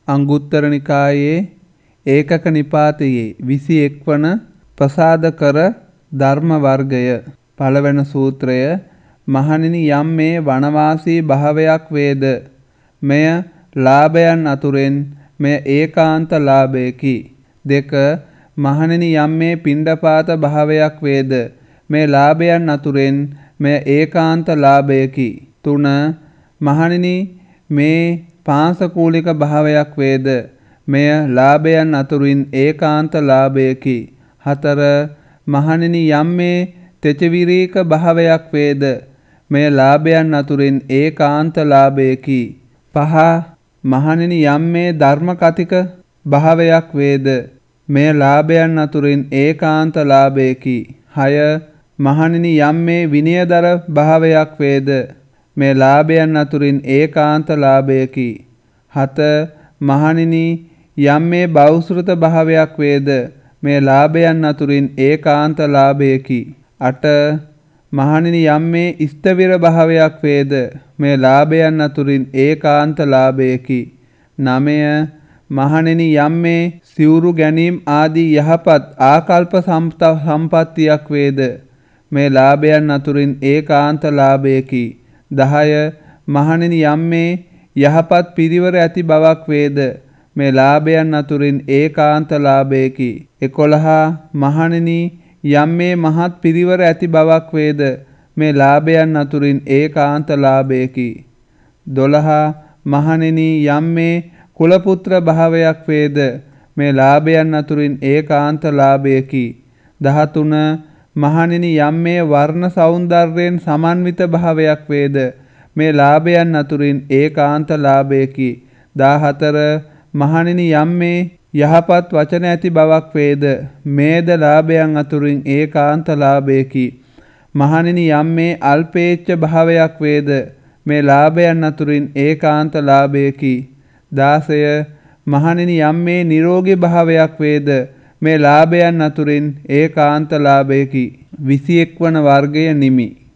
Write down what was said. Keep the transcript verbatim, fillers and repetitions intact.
අංගුත්තර නිකායේ ඒකක නිපාතයේ විසි එක් වන ප්‍රසාදකර ධර්ම වර්ගය. පළවන සූත්‍රය මහණෙනි යම් මේ වනවාසී භාවයක් වේද මෙය ලාභයන් අතුරෙන් මෙය ඒකාන්ත ලාභයකි. දෙක මහණෙනි යම් මේ පිණ්ඩපාත භාවයක් වේද මේ ලාභයන් අතුරෙන් මෙය ඒකාන්ත ලාභයකි. තුන මහණෙනි මේ පාංශකූලික භාවයක් වේද මෙය ලාභයන් අතුරින් ඒකාන්ත ලාභයකි. හතර මහණෙනි යම් මේ තෙචවිරීක භාවයක් වේද මෙය ලාභයන් අතුරින් ඒකාන්ත ලාභයකි. පහ මහණෙනි යම් මේ ධර්ම කතික භාවයක් වේද මෙය ලාභයන් අතුරින් ඒකාන්ත ලාභයකි. හය මහණෙනි යම් මේ විනයදර භාවයක් වේද මේ ලාභයන් අතුරින් ඒකාන්ත ලාභයකි. හත මහණෙනි යම් මේ බෞසෘත භාවයක් වේද මේ ලාභයන් අතුරින් ඒකාන්ත ලාභයකි. අට මහණෙනි යම් මේ ස්ථවිර භාවයක් වේද මේ ලාභයන් අතුරින් ඒකාන්ත ලාභයකි. නවය මහණෙනි යම් මේ සිවුරු ගැනීම ආදී යහපත් ආකල්ප සම්පත්තියක් වේද මේ ලාභයන් අතුරින් ඒකාන්ත ලාභයකි. දහය මහණෙනි යම් මේ යහපත් පිරිවර ඇති බවක් වේද මේ ලාභයන් අතුරින් ඒකාන්ත ලාභයකි. එකොළහ මහණෙනි යම් මේ මහත් පිරිවර ඇති බවක් වේද මේ ලාභයන් අතුරින් ඒකාන්ත ලාභයකි. දොළහ මහණෙනි යම් මේ කුලපුත්‍ර භාවයක් වේද මේ ලාභයන් අතුරින් ඒකාන්ත ලාභයකි. දහතුන මහණෙනි යම් මේ වර්ණ සෞන්දර්යයෙන් සමන්විත භාවයක් වේද මේ ලාභයන් අතුරින් ඒකාන්ත ලාභයකි. දහහතර මහණෙනි යම් මේ යහපත් වචන ඇති බවක් වේද මේද ලාභයන් අතුරින් ඒකාන්ත ලාභයකි. මහණෙනි යම් මේ අල්පේච්ඡ භාවයක් වේද මේ ලාභයන් අතුරින් ඒකාන්ත ලාභයකි. දාසය මහණෙනි යම් මේ නිරෝගී භාවයක් වේද මේ ලාභයන් අතුරින් ඒකාන්ත ලාභයකි. විසි එක් වන වර්ගය නිමි.